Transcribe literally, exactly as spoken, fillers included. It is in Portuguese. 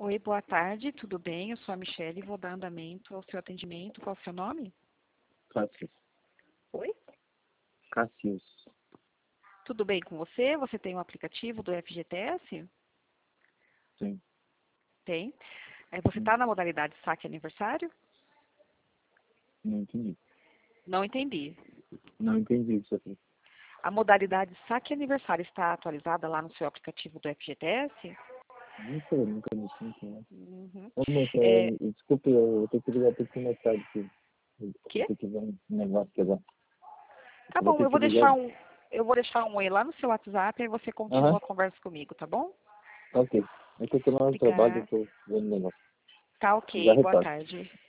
Oi, boa tarde, tudo bem? Eu sou a Michelle e vou dar andamento ao seu atendimento. Qual é o seu nome? Cássio. Oi? Cássio. Tudo bem com você? Você tem um aplicativo do F G T S? Sim. Tem. É, você Sim. está na modalidade saque aniversário? Não entendi. Não entendi. Não entendi isso aqui. A modalidade saque aniversário está atualizada lá no seu aplicativo do F G T S? Não sei, nunca me sinto, né? Uhum. Ô, moça, É, é, desculpe, eu tenho que ligar um pouquinho mais tarde, que eu vou quê? ter que ver um negócio aqui agora. Tá Eu vou bom, ter eu que vou ligar. deixar um, eu vou deixar um oi lá no seu WhatsApp e você Aham, continua a conversa comigo, tá bom? ok. É que eu tô no trabalho, eu Obrigada. tô vendo o negócio. Tá Já ok, boa retorno. tarde.